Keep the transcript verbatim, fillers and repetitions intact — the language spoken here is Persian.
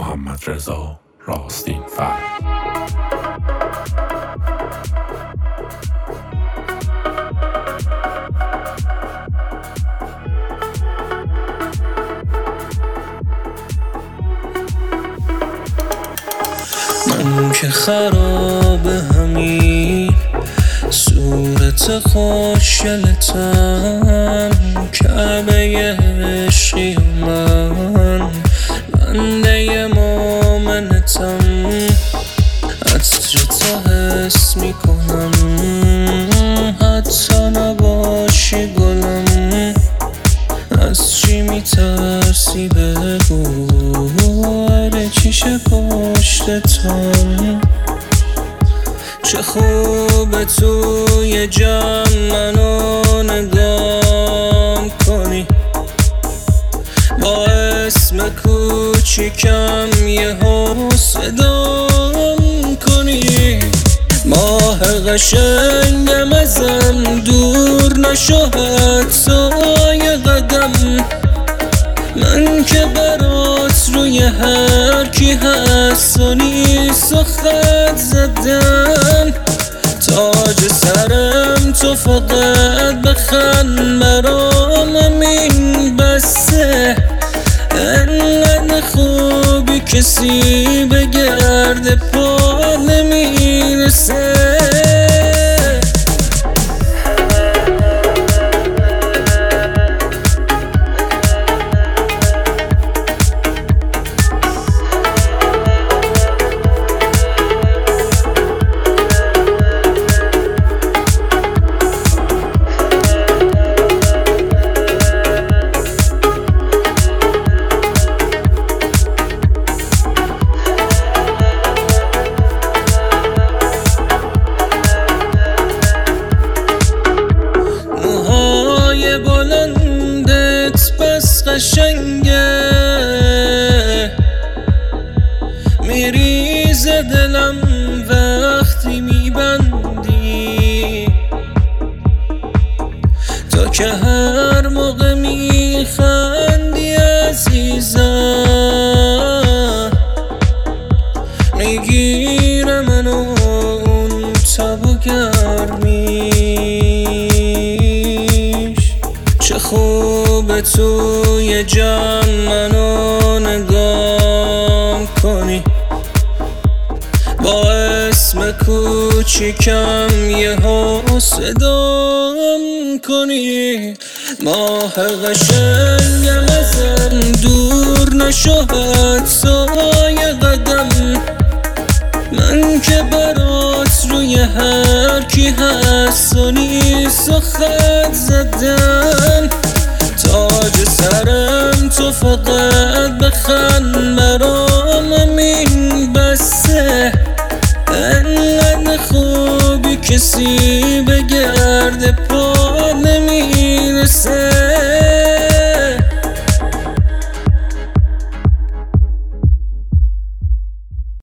محمدرضا راستین‌فر. من که خراب همین صورت خوشگلتم، کعبه عشقی من بنده مومنتم. عطر تو حس میکنم حتی نباشی گلم. از چی میترسی بگو، هر چیشه پشتتم. چه خوبه توی جمع منو نگام کنی، با اسم کوچیکم یه صدام کنی. ماه قشنگم ازم دور نشو حتی یه قدم. من که برات روی هر کی هست و نیست و خط زدم. تاج سرم تو فقط بخند برام، همین بسه. انقدر خوبی کسی به گرد پا نمیرسه. بلندت بس قشنگه، میریزه دلم وقتی میبندی. تو که هر موقع میخندی عزیزم، میگیره منو اون تب و گرمیش. چه خوبه توی جمع منو نگام کنی، با اسم کوچیکم یه صدام کنی. ماه قشنگم ازم دور نشو حتی یه قدم. من که برات روی هر کی هست و نیست و خط زدم. تاج سرم تو فقط بخند برام، همین بسه. انقدر خوبی کسی به گرد پا نمیرسه.